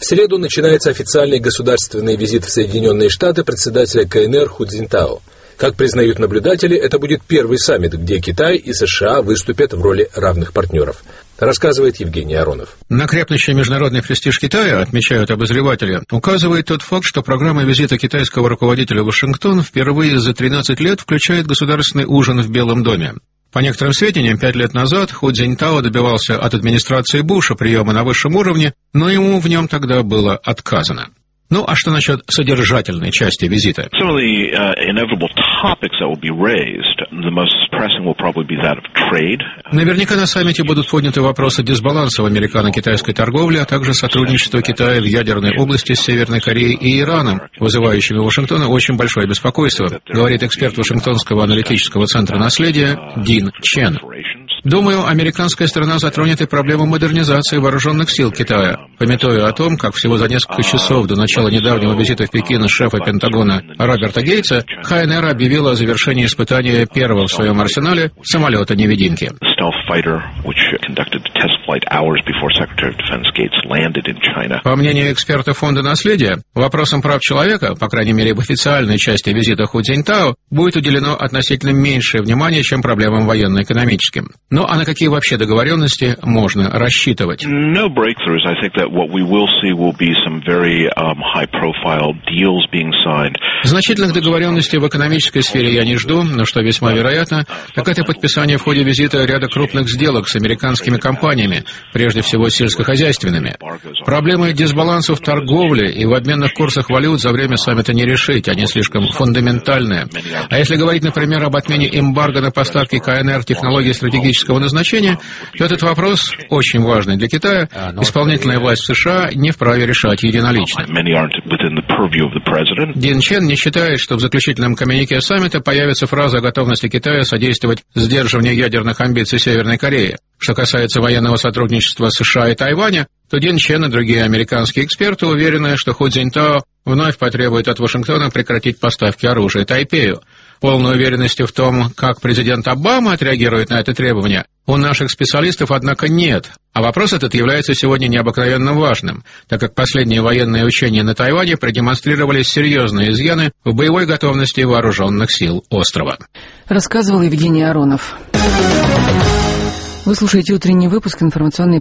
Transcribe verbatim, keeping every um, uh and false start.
среду начинается официальный государственный визит в Соединенные Штаты председателя КНР Ху Цзиньтао. Как признают наблюдатели, это будет первый саммит, где Китай и США выступят в роли равных партнеров. Рассказывает Евгений Аронов. На крепнущий международный престиж Китая, отмечают обозреватели, указывает тот факт, что программа визита китайского руководителя в Вашингтон впервые за тринадцать лет включает государственный ужин в Белом доме. По некоторым сведениям, пять лет назад Ху Цзиньтао добивался от администрации Буша приема на высшем уровне, но ему в нем тогда было отказано. Ну, а что насчет содержательной части визита? Наверняка на саммите будут подняты вопросы дисбаланса в американо-китайской торговле, а также сотрудничества Китая в ядерной области с Северной Кореей и Ираном, вызывающими у Вашингтона очень большое беспокойство, говорит эксперт Вашингтонского аналитического центра наследия Дин Чен. Думаю, американская сторона затронет и проблему модернизации вооруженных сил Китая. Памятуя о том, как всего за несколько часов до начала недавнего визита в Пекин шефа Пентагона Роберта Гейтса, КНР объявила о завершении испытания первого в своем арсенале самолета-невидимки. По мнению эксперта Фонда наследия, вопросам прав человека, по крайней мере в официальной части визита Ху Цзиньтао, будет уделено относительно меньшее внимание, чем проблемам военно-экономическим. Ну а на какие вообще договоренности можно рассчитывать? Значительных договоренностей в экономической сфере я не жду, но что весьма вероятно, так это подписание в ходе визита ряда крупных сделок с американскими компаниями, прежде всего сельскохозяйственными. Проблемы дисбаланса в торговле и в обменных курсах валют за время саммита не решить, они слишком фундаментальные. А если говорить, например, об отмене эмбарго на поставки КНР технологий стратегического назначения, то этот вопрос очень важный для Китая. Исполнительная власть США не вправе решать единолично. Дин Чен не считает, что в заключительном коммюнике саммита появится фраза о готовности Китая содействовать сдерживанию ядерных амбиций Северной Кореи. Что касается военного сотрудничества США и Тайваня, то Дин Чен и другие американские эксперты уверены, что Ху Цзиньтао вновь потребует от Вашингтона прекратить поставки оружия Тайпею. Полной уверенности в том, как президент Обама отреагирует на это требование, у наших специалистов, однако, нет. А вопрос этот является сегодня необыкновенно важным, так как последние военные учения на Тайване продемонстрировали серьезные изъяны в боевой готовности вооруженных сил острова. Рассказывал Евгений Аронов. Вы слушаете утренний выпуск информационной